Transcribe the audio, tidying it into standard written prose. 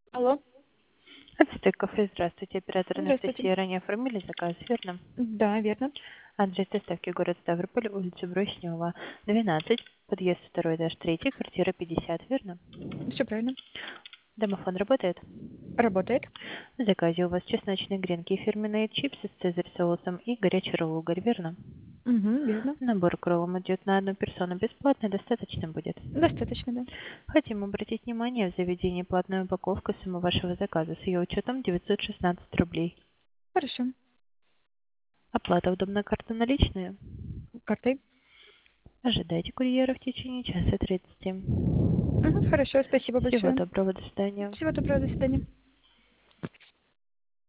Алло, Отсюда кафе, здравствуйте, оператор здравствуйте. Анастасия. Ранее оформили заказ, верно? Да, верно. Адрес доставки город Ставрополь, улица Бруснева, 12, подъезд 2, этаж 3, квартира 50, верно? Все правильно. Домофон работает? Работает. В заказе у вас чесночные гренки, фирменные чипсы с цезарь соусом и горячий ролл-уголь, верно? Угу, верно. Набор к роллам идет на одну персону бесплатно, достаточно будет. Достаточно, да. Хотим обратить внимание, в заведении платная упаковка суммы вашего заказа с ее учетом 916 рублей. Хорошо. Оплата удобная карта наличные? Картой. Ожидайте курьера в течение часа 30. Угу, хорошо, спасибо Всего большое. доброго, до свидания. Всего доброго, до свидания.